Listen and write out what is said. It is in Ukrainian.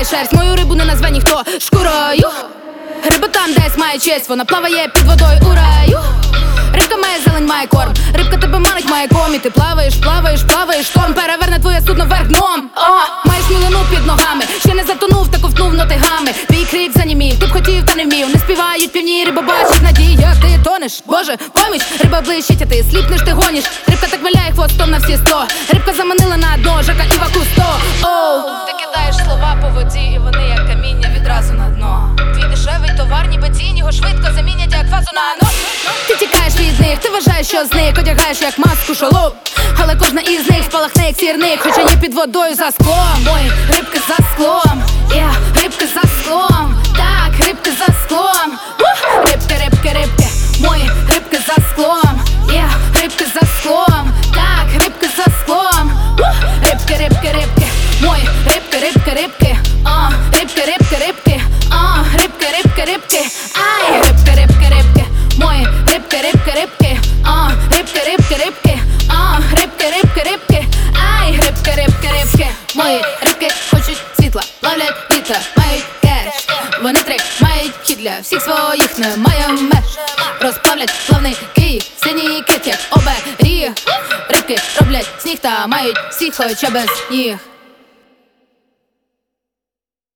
має шерсть, мою рибу не назве ніхто шкурою. Риба там десь має честь, вона плаває під водою у раю. Рибка має зелень, має корм, рибка тебе манить, має ком. І ти плаваєш, плаваєш, плаваєш, шторм переверне твоє судно вверх дном. Маєш мілину під ногами, ще не затонув та ковтнув нотигами. Твій крик занімів, ти б хотів та не вмів. Не співають півні, риба бачить надії, як ти тонеш. Боже, поміч, риба блищить, а ти сліпнеш, ти гониш. Рибка так виляє хвостом на всі 100. Рибка заманила на дно, Жака і Вакусто. Ти кидаєш слова по воді, і вони як каміння відразу на дно. Твій дешевий товар, ніби тінь, його швидко замінять, як фазу на нос. Ти тікаєш від них, ти вважаєш, що з них одягаєш як маску шолом. Але кожна із них спалахне як сірник, хоча є під водою за склом. Ой, рибки за склом, рибки за склом. Так, рибки за склом. Рибки, рибки, рибки, мої рибки за склом. Рибки за склом. Так, рибки за склом. Рибки, рибки, рибки, мої рибки, рибки, рибки. Рибки, рибки, рибки. Рибки, рибки, рибки. Ай, рибки, рибки, рибки. Мої рибки, рибки, рибки. Рибки, рибки, рибки. Рибки, рибки, рибки. Ай, рибки, рибки, рибки. Мої рибки хочуть світла, ловлять вітер, мають керч. Вони мають хід для всіх своїх, немає меж. Розплавлять плавний Київ, синій кит, як оберіг. Рибки роблять сніг та мають всіх, хоча без ніг.